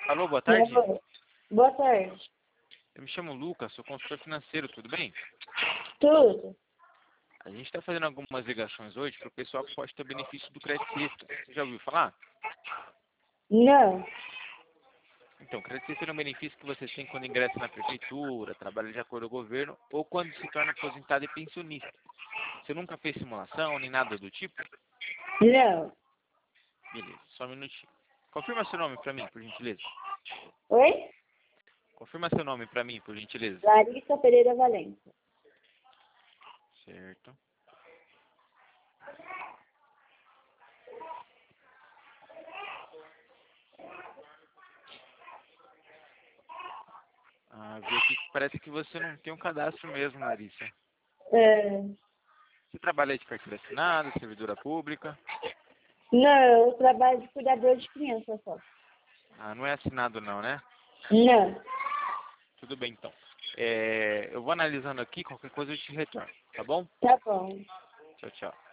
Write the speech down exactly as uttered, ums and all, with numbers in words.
Alô, boa tarde. Alô. Boa tarde. Eu me chamo Lucas, sou consultor financeiro, tudo bem? Tudo? A gente está fazendo algumas ligações hoje para o pessoal que pode ter benefício do Crédito Sexta. Você já ouviu falar? Não. Então, o Crédito Sexta é um benefício que você tem quando ingressa na prefeitura, trabalha de acordo com o governo ou quando se torna aposentado e pensionista. Você nunca fez simulação nem nada do tipo? Não. Beleza, só um minutinho. Confirma seu nome para mim, por gentileza. Oi? Confirma seu nome para mim, por gentileza. Larissa Pereira Valença. Certo. Ah, vi aqui que parece que você não tem um cadastro mesmo, Larissa. É, Você trabalha de carteira assinada, servidora pública? Não, eu trabalho de cuidador de criança só. Ah, não é assinado não, né? Não. Tudo bem, então. É, eu vou analisando aqui, qualquer coisa eu te retorno, tá bom? Tá bom. Tchau, tchau.